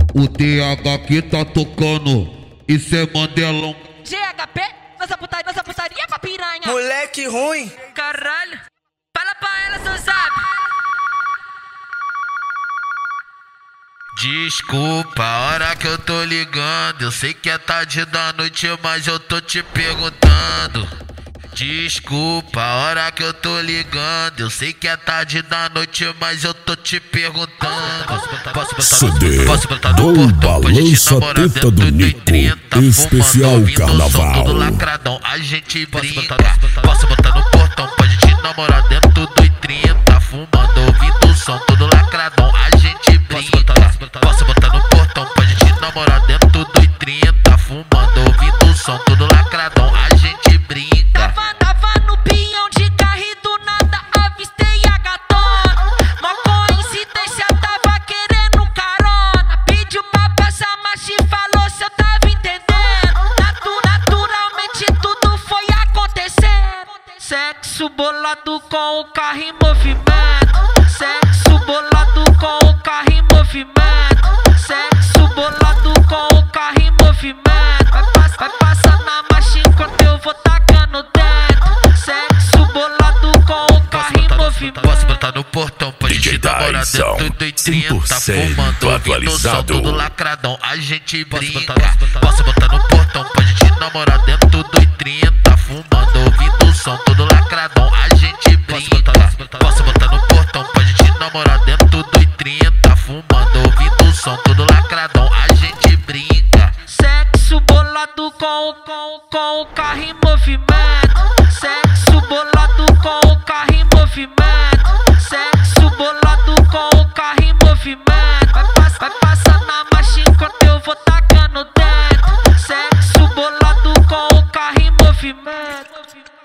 O TH que tá tocando, isso é Mandelão. GHP, nossa putaria pra piranha. Moleque ruim. Caralho, fala pra ela, seu sabe. Desculpa a hora que eu tô ligando, eu sei que é tarde da noite, mas eu tô te perguntando. Desculpa a hora que eu tô ligando, eu sei que é tarde da noite, mas eu tô te perguntando. CD do Balança Teta do Nico, especial Carnaval. Todo lacradão, a gente brinca. Posso botar no portão, pode te namorar dentro do 30, fumando, ouvindo o som, todo lacradão, a gente brinca. Posso botar no portão, pode te namorar dentro do 30, fumando, ouvindo o som, todo lacradão, a gente brinca. Tava no pinhão de carro e do nada avistei a gatona. Mó coincidência, tava querendo carona. Pediu pra passar marcha e falou se eu tava entendendo. Naturalmente tudo foi acontecendo. Sexo bolado com o carro em movimento. Sexo bolado com o carro em movimento. Sexo bolado com o carro em movimento. Vai passar na marcha enquanto eu vou tacando dentro. Sexo bolado com o carro em movimento. Posso botar no portão, pode te namorar Dyson, dentro do 30, 100% fumando, ouvindo o som, atualizado. todo lacradão, a gente brinca. Posso botar no portão, pode te namorar dentro do 30, fumando, ouvindo o som, todo lacradão, a gente brinca. Posso botar no portão, pode te namorar dentro do 30, fumando, ouvindo o som, todo lacradão, a gente brinca. Sexo bolado com o carro em movimento. Sexo bolado com o carro em movimento. Sexo bolado com o carro em movimento. Vai passar na marcha enquanto eu vou tacando dentro. Sexo bolado com o carro em movimento.